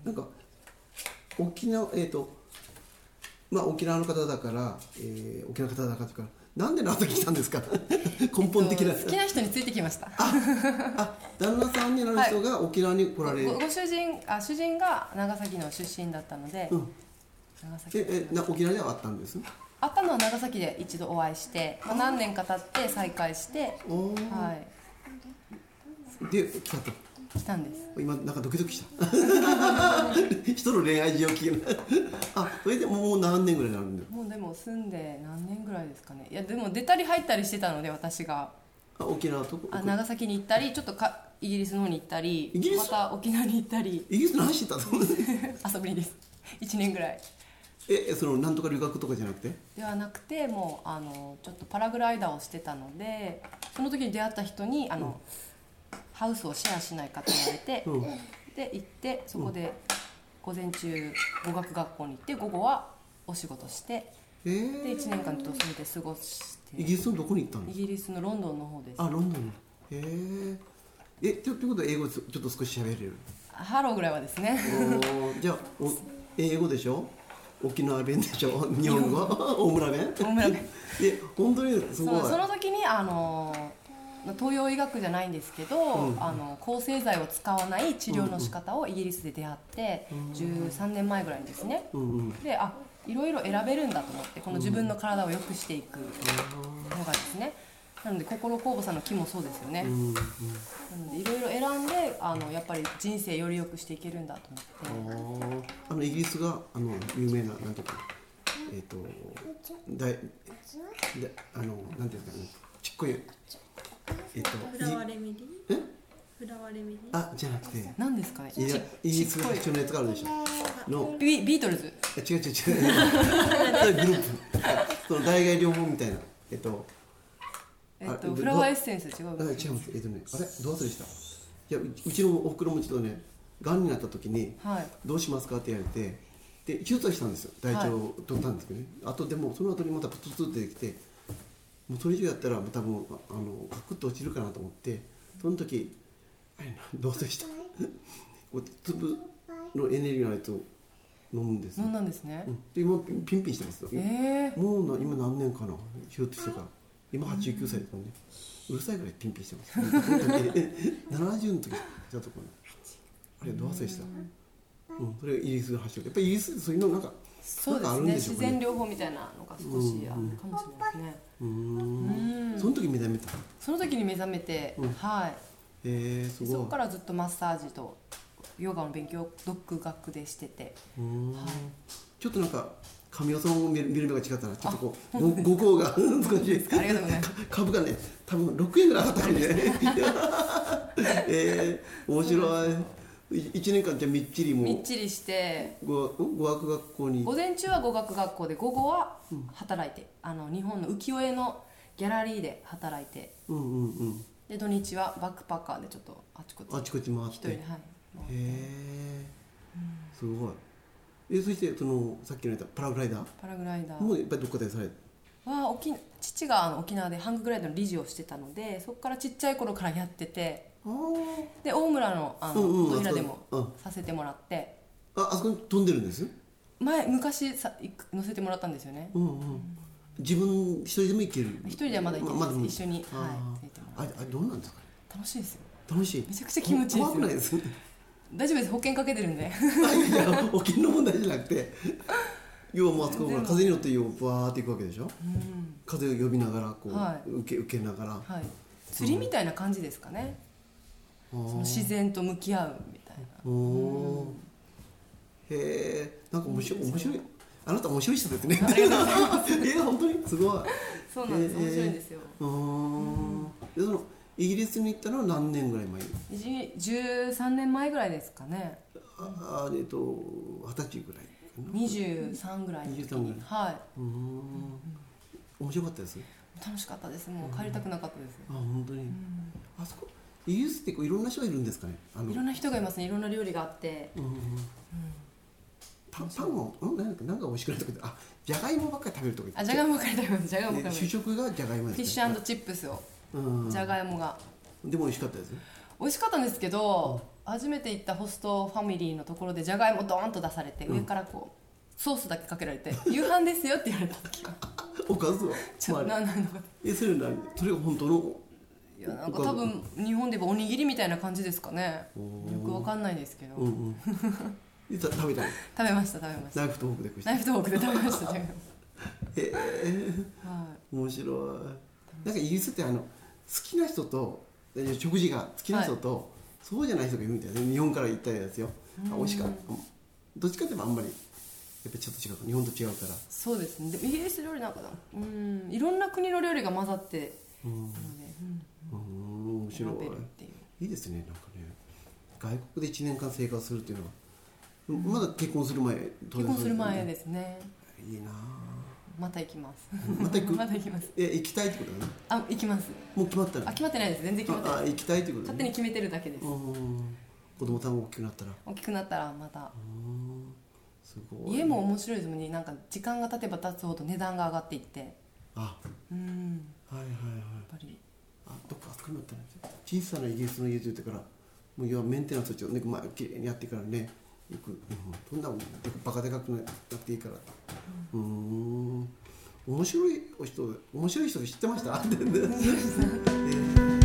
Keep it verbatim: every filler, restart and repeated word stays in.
なんか沖縄えっ、ー、とまあ沖縄の方だから、えー、沖縄の方だからとかなんで長崎来たんですか根本的な、 えっと、好きな人についてきました。 ああ、旦那さんになる人が沖縄に来られる、 はい、ご, ご主人あ主人が長崎の出身だったので、うん、 長崎ええな沖縄ではあったんです？ あったのは長崎で一度お会いして、まあ、何年か経って再会して、はい、 で来たと来たんです。 今なんかドキドキした人の恋愛事情聞けないあ、それでもう何年ぐらいになるんだよ。 もうでも住んで何年ぐらいですかね。いやでも出たり入ったりしてたので、私があ沖縄とあ長崎に行ったり、ちょっとかイギリスの方に行ったり、 イギリスまた沖縄に行ったり。 イギリス何してたの遊びにです。いちねんぐらい。 えそのなんとか留学とかじゃなくてではなくて、もうあのちょっとパラグライダーをしてたので、その時に出会った人にあの、うん、ハウスをシェアしないかと言われて、うん、で行ってそこで午前中語学学校に行って、午後はお仕事して、えー、でいちねんかんとそれで過ごして。 イギリスのどこに行ったの？ イギリスのロンドンの方です。 あロンドン。へーえということは英語ちょっと少し喋れる？ ハローぐらいはですね。 おじゃあお英語でしょ、沖縄弁でしょ、日本語大村弁大村弁え本当にすごい。 そ, その時にあの東洋医学じゃないんですけど、うん、あの抗生剤を使わない治療の仕方をイギリスで出会って、うん、じゅうさんねんまえぐらいですね、うん、であいろいろ選べるんだと思って、この自分の体を良くしていくのがですね、なので心酵母さんの木もそうですよね、うんうん、なのでいろいろ選んであのやっぱり人生より良くしていけるんだと思って。 あのイギリスがあの有名ななんていうかえっ、ー、とだいあのなんていうんですかね、ちっこいえっ、ー、とフラワーレメディえフラワーレメディあじゃなくて何ですかね、 イギリスが必要なやつがあるでしょのビ, ビートルズ違う違う違うそれグループその代替療法みたいなえっ、ー、とえっと、フラワーエッセンス違う。 あ、違うんです。えっとね、あれどう忘れした。いや、うちのおふくろもちょっとね、がんになった時に、はい、どうしますかって言われて、で、手術したんですよ。大腸を取ったんですけどね。はい、あとでも、その後にまたプツプツって出てきて、もうそれ以上やったら、多分、あの、カクッと落ちるかなと思って、その時、あれどう忘れした。粒のエネルギーのやつを飲むんですよ。 飲んだんですね。 うん、で、今、ピンピンしてますよ。えー、もう今何年かな、手術してから。今はちじゅうきゅうさいだったんで、うるさいぐらいピンピンしてます。ななじゅうの時来たところあれどう忘れした、うん、それがイギリスが発祥で、やっぱりイギリスそういうのなんかそうですね、自然療法みたいなのが少しあるかもしれないですね。うんうん、 その時目覚めたその時に目覚めて、うん、はい、 えー、すごい。 そこからずっとマッサージとヨガの勉強を独学でしてて、うん、はい、 ちょっとなんか神尾さんを見る目が違ったな、ちょっとこうご号が少しありがとうございます。 株がね多分ろくえんぐらい上がったんでねえー、面白い。いちねんかんじゃみっちりもうみっちりして語学学校に、 午前中は語学学校で、午後は働いて、うん、あの日本の浮世絵のギャラリーで働いて、うんうんうん、で土日はバックパッカーでちょっとあちこちあちこち回って一人で、はい、へえ、うん、すごい。えそしてそのさっきの言ったパラグライダーパラグライダーもうやっぱりどっかでされは沖父があの沖縄でハンググライダーの理事をしてたので、そこからちっちゃい頃からやってて、で大村のあの土平でもさせてもらって、 ああそこに飛んでるんです。 前昔さ乗せてもらったんですよね、うんうん、 自分一人でも行ける？一人ではまだ行けないです、まま、一緒に、 あ、はい、あ, あれどうなんですかね。 楽しいですよ。 楽しい。 めちゃくちゃ気持ちいいですよ。 怖くないです？ 大丈夫です、保険かけてるんで。 いやいや保険の問題じゃなくて、要はもうあそこから風に乗ってようバーっていくわけでしょ、うん、風を呼びながらこう、はい、受け受けながら、はい、 釣りみたいな感じですかね、うん、その自然と向き合うみたいな。お、 へえ、なんか面白い、面白い。あなた面白い人ですね。 ありがとうございます。 えー、本当にすごい。 そうなんです、えー、面白いんですよ。 うん、でそのイギリスに行ったのは何年ぐらい前？ じゅうさんねんまえぐらいですかね。 ああ、えっとはたちぐらいかな。にじゅうさんぐらいの時に。にじゅうさんぐらい。はい。うん。 面白かったです。 楽しかったです。もう帰りたくなかったです。 あ、本当に。あそこイギリスってこういろんな人がいるんですかね。あのいろんな人がいますね。いろんな料理があって。うんうんうん。 パンパンもなんかなんか美味しくないとかあ、じゃがいもばっかり食べるとか。 あ、じゃがいもばっかり食べます。じゃがいもばっかり。 主食がじゃがいもです。 フィッシュ&チップスを。じゃがいもがでも美味しかったです。 美味しかったんですけど、 初めて行ったホストファミリーのところでじゃがいもドーンと出されて、うん、上からこうソースだけかけられて夕飯ですよって言われた時がおかずはちょっと何なのかえそれ何それが本当のいやなんか多分日本で言えばおにぎりみたいな感じですかね。よくわかんないですけど、うんうん、 食べたい食べました食べましたナイフとフォークで食いナイフとフォークで食べましたへえーはい、面白い。なんかイギリスってあの好きな人と食事が好きな人と、はい、そうじゃない人がいるみたいな、ね、日本から行ったやつよ。あ美味しかった。どっちかというとあんまりやっぱちょっと違う日本と違うから。 そうですね。でイギリス料理なんかなうんいろんな国の料理が混ざってうん、なので、うん、面白い。いいですね。なんかね外国でいちねんかん生活するっていうのは、うん、まだ結婚する前結婚する前ですね。 いいなまた行きますまた行くまた行きますえ行きたいってことだね。 あ行きます。 もう決まったらあ決まってないです。全然決まってない。 ああ行きたいってこと、ね、 勝手に決めてるだけです。 うん子供さんが大きくなったら大きくなったらまたうんすごい、ね、 家も面白いですもんね。なんか時間が経てば経つほど値段が上がっていってあうんはいはいはいやっぱりあどっかあそこになったんですよ。小さなイギリスの家と言ってからもう要はメンテナンスをちょっとね、まあ、きれいにやってからね行く、うん、そんなバカでかくなっていいからうん、うーん面白い人面白い人知ってました、えー